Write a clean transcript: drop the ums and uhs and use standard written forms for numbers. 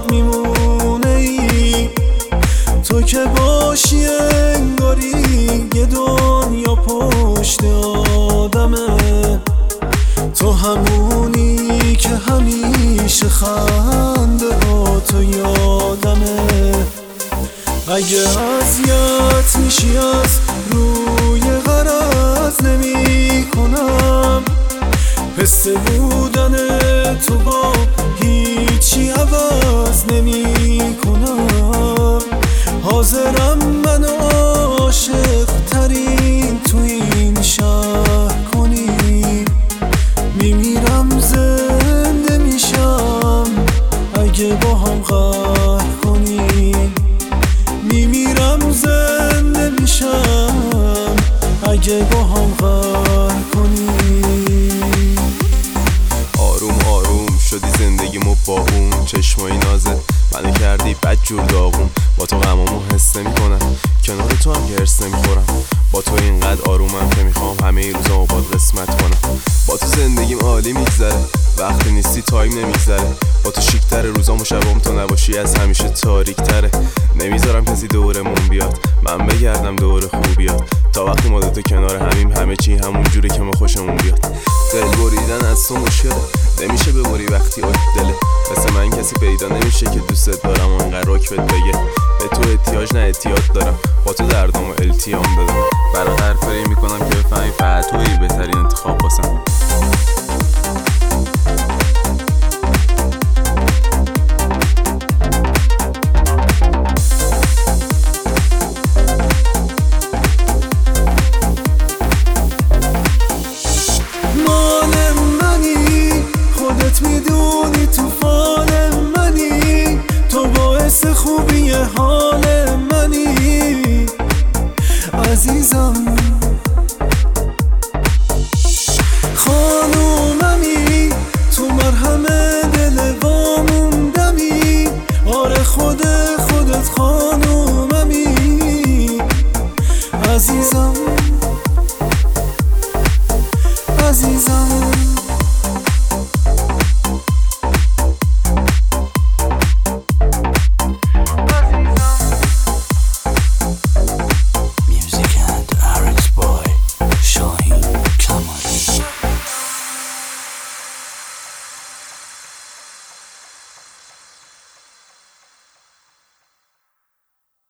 میمونه ای. تو که باشی انگاری یه دنیا پشت آدمه. تو همونی که همیشه خنده ها تو یادمه. اگه اذیت میشی از روی غرض نمی کنم. حس بودن تو با هیچی عوض نمی کنم. حاضرم من عاشق ترین تو این شهر کنی. میمیرم زنده میشم اگه با هم قهر کنی. میمیرم زنده میشم اگه با هم قهر کنی. آروم آروم شدی زندگیمو با اون چشمای نازت منو کردی بدجور داغون. با تو غمامو حس نمی کنم، کنار تو هم که هرس نمی خورم. با تو اینقدر آرومم که میخوام همه روزامو باد قسمت کنم. با تو زندگیم عالی میگذره، وقتی نیستی تایم نمیگذره. با تو شیک‌تره روزام و شبام، تو نباشی از همیشه تاریک‌تره. نمیذارم کسی دورمون بیاد، من بگردم دور خوبیات. تا وقتی ما دوتا کنار همیم همه چی همون جوره که ما خوشمون بیاد. دل بریدن از تو مشکله، نمیشه ببری وقتی آی دله. مثل من کسی پیدا نمیشه که دوستت دارم و انقدر رک بهت بگه. به تو احتیاج نه احتیاط دارم، با تو دردامو التیام دادم. برات هر کاری میکنم که بفهمی فقط تویی بهترین انتخاب واسم. میدونی تو فال منی، تو باعث خوبی حال منی عزیزم. خانوممی تو مرهم دل واموندمی. آره خودت